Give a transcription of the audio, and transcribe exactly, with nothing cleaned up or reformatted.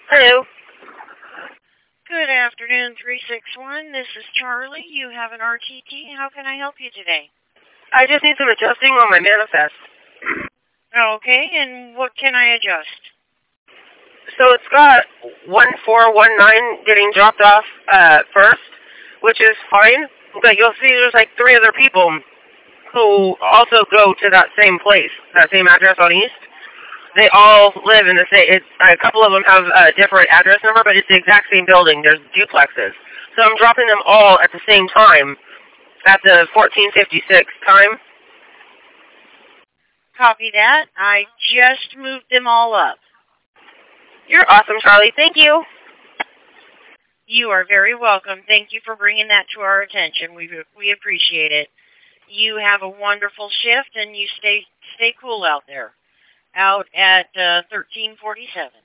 Hello. Good afternoon, three six one. This is Charlie. You have an R T T. How can I help you today? I just need some adjusting on my manifest. Okay, and what can I adjust? So it's got one four one nine getting dropped off uh, first, which is fine. But you'll see there's like three other people who also go to that same place, that same address on East. They all live in the same. It's, a couple of them have a different address number, but it's the exact same building. There's duplexes. So I'm dropping them all at the same time at the fourteen fifty-six time. Copy that. I just moved them all up. You're awesome, Charlie. Thank you. You are very welcome. Thank you for bringing that to our attention. We we appreciate it. You have a wonderful shift, and you stay stay cool out there. Out at uh, thirteen forty-seven.